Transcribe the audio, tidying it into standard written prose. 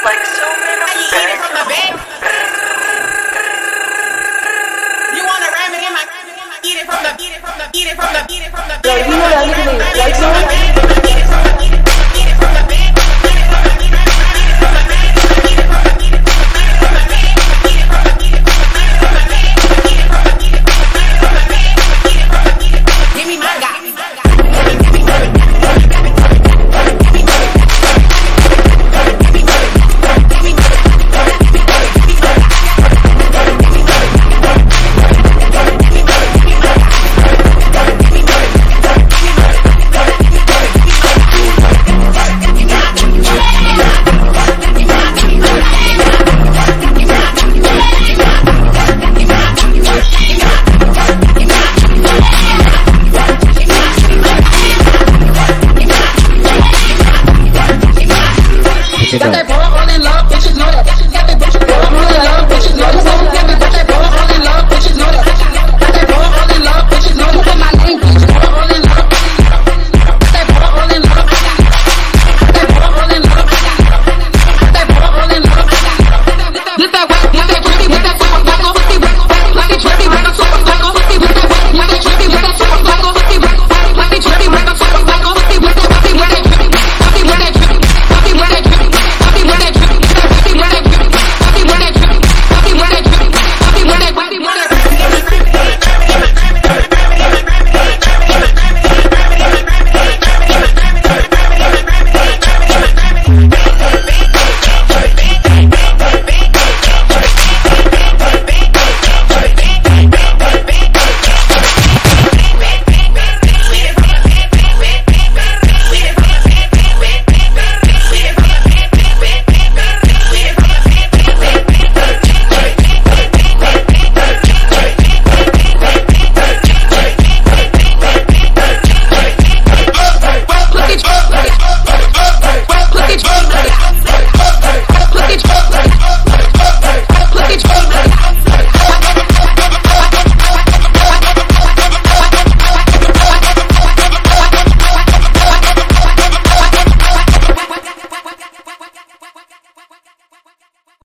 like so many. Eat it from the back. You wanna ram it in my? Eat it from the. Eat it from the. Eat it from the. Eat it from the. Bro, you know that nigga named Flexo? Got that